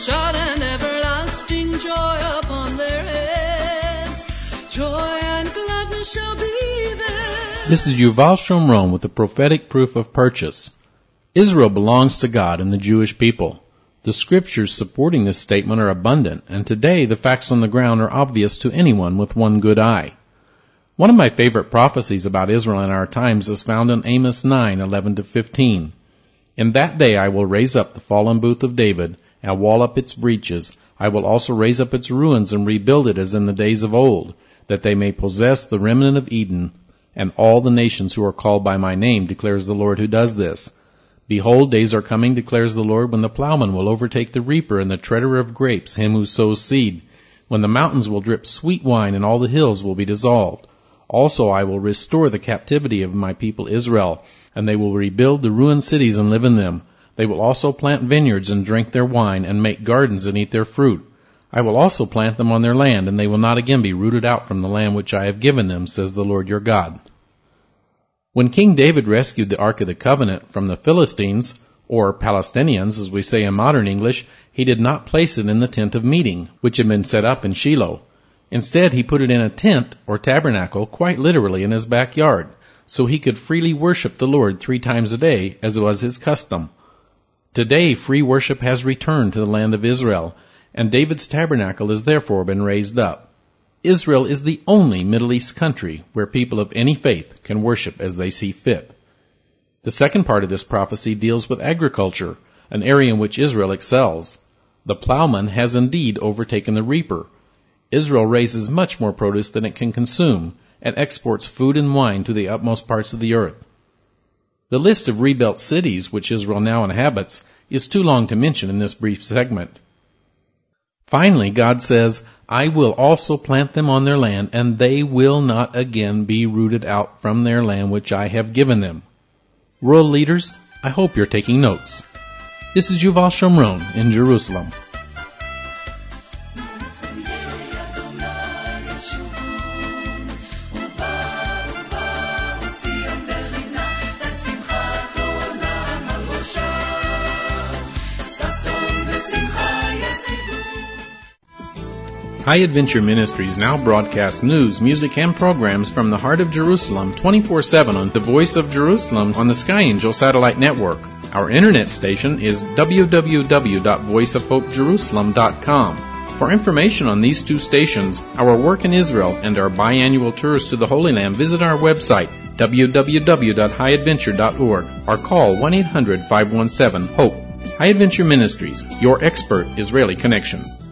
shout, and everlasting joy upon their heads. Joy and gladness shall be theirs. This is Yuval Shomron with the prophetic proof of purchase. Israel belongs to God and the Jewish people. The scriptures supporting this statement are abundant, and today the facts on the ground are obvious to anyone with one good eye. One of my favorite prophecies about Israel in our times is found in Amos 9:11-15. In that day I will raise up the fallen booth of David, and wall up its breaches. I will also raise up its ruins and rebuild it as in the days of old, that they may possess the remnant of Eden, and all the nations who are called by my name, declares the Lord who does this. Behold, days are coming, declares the Lord, when the plowman will overtake the reaper and the treader of grapes, him who sows seed, when the mountains will drip sweet wine and all the hills will be dissolved. Also I will restore the captivity of my people Israel, and they will rebuild the ruined cities and live in them. They will also plant vineyards and drink their wine, and make gardens and eat their fruit. I will also plant them on their land, and they will not again be rooted out from the land which I have given them, says the Lord your God. When King David rescued the Ark of the Covenant from the Philistines, or Palestinians as we say in modern English, he did not place it in the tent of meeting, which had been set up in Shiloh. Instead, he put it in a tent, or tabernacle, quite literally in his backyard, so he could freely worship the Lord 3 times a day, as was his custom. Today, free worship has returned to the land of Israel, and David's tabernacle has therefore been raised up. Israel is the only Middle East country where people of any faith can worship as they see fit. The second part of this prophecy deals with agriculture, an area in which Israel excels. The plowman has indeed overtaken the reaper. Israel raises much more produce than it can consume, and exports food and wine to the utmost parts of the earth. The list of rebuilt cities which Israel now inhabits is too long to mention in this brief segment. Finally, God says, I will also plant them on their land, and they will not again be rooted out from their land which I have given them. World leaders, I hope you're taking notes. This is Yuval Shomron in Jerusalem. High Adventure Ministries now broadcasts news, music, and programs from the heart of Jerusalem 24/7 on the Voice of Jerusalem on the Sky Angel Satellite Network. Our internet station is www.voiceofhopejerusalem.com. For information on these 2 stations, our work in Israel, and our biannual tours to the Holy Land, visit our website www.highadventure.org or call 1-800-517-HOPE. High Adventure Ministries, your expert Israeli connection.